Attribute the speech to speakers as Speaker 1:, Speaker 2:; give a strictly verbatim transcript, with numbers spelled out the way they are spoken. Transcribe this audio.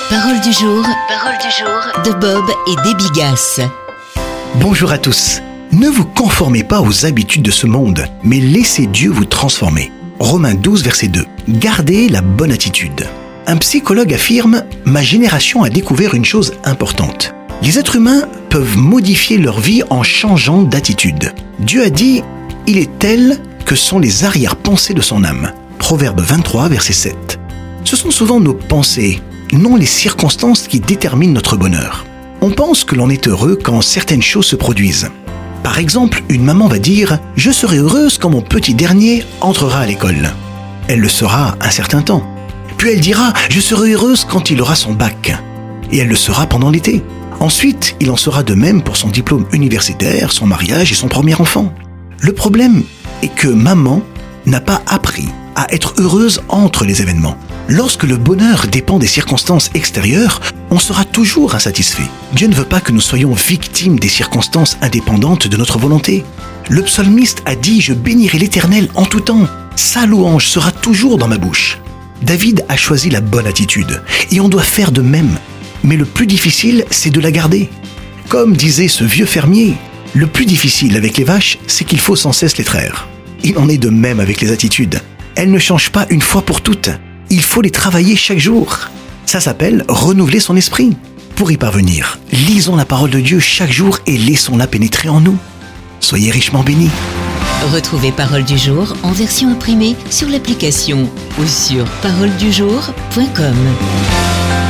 Speaker 1: Parole du jour, parole du jour de Bob et des Bigasses.
Speaker 2: Bonjour à tous. Ne vous conformez pas aux habitudes de ce monde, mais laissez Dieu vous transformer. Romains douze, verset deux. Gardez la bonne attitude. Un psychologue affirme « Ma génération a découvert une chose importante. Les êtres humains peuvent modifier leur vie en changeant d'attitude. Dieu a dit « Il est tel que sont les arrière-pensées de son âme. » Proverbe vingt-trois, verset sept. Ce sont souvent nos pensées, non les circonstances qui déterminent notre bonheur. On pense que l'on est heureux quand certaines choses se produisent. Par exemple, une maman va dire « Je serai heureuse quand mon petit dernier entrera à l'école. » Elle le sera un certain temps. Puis elle dira « Je serai heureuse quand il aura son bac. » Et elle le sera pendant l'été. Ensuite, il en sera de même pour son diplôme universitaire, son mariage et son premier enfant. Le problème est que maman n'a pas appris à être heureuse entre les événements. Lorsque le bonheur dépend des circonstances extérieures, on sera toujours insatisfait. Dieu ne veut pas que nous soyons victimes des circonstances indépendantes de notre volonté. Le psalmiste a dit « Je bénirai l'Éternel en tout temps. Sa louange sera toujours dans ma bouche. » David a choisi la bonne attitude et on doit faire de même. Mais le plus difficile, c'est de la garder. Comme disait ce vieux fermier, le plus difficile avec les vaches, c'est qu'il faut sans cesse les traire. Il en est de même avec les attitudes. Elles ne changent pas une fois pour toutes. Il faut les travailler chaque jour. Ça s'appelle renouveler son esprit. Pour y parvenir, lisons la parole de Dieu chaque jour et laissons-la pénétrer en nous. Soyez richement bénis.
Speaker 1: Retrouvez Parole du jour en version imprimée sur l'application ou sur parole du jour point com.